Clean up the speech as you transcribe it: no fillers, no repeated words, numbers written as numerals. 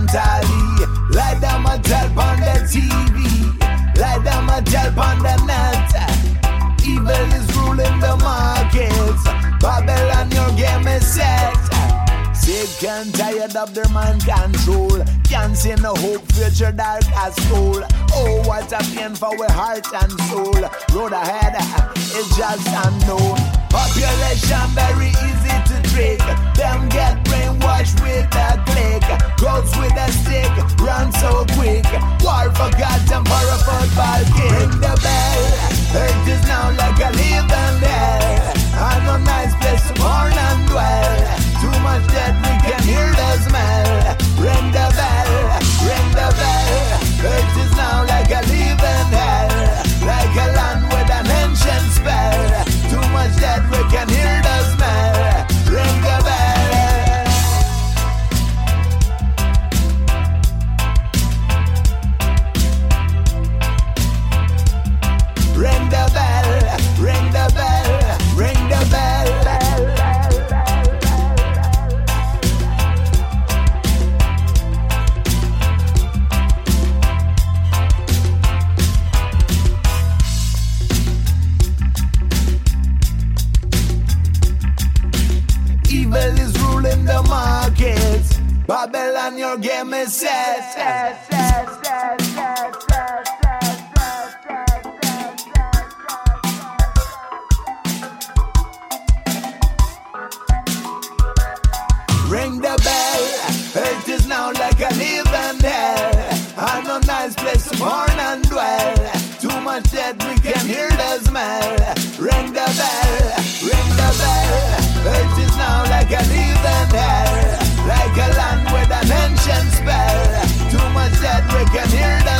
mentally. Like them a tell on the TV, like them a tell on the net. Evil is ruling the markets. Babylon, your game is set. Sick and tired of their mind control. Can't see no hope, future dark as coal. Oh, what a pain for our heart and soul. Road ahead is just unknown. Population very easy to trick. Them get brainwashed with a click. Goats with a stick, run so quick. War forgotten for a football kick. Ring the bell, earth is now like a living hell. I know nice place to born and dwell. Too much dead, we can hear the smell. Ring the bell, ring the bell. Earth is now like a living hell. Like a land with an ancient spell. Too much dead, we can hear the smell. Ring the bell. Ring the bell, ring the bell, ring the bell. Evil is ruling the markets. Babylon, your game is set. Ring the bell, earth is now like a living hell. I know nice place to born and dwell. Too much dead, we can hear the smell. Ring the bell, ring the bell. Earth is now like a living hell. Like a land with an ancient spell. Too much dead, we can hear the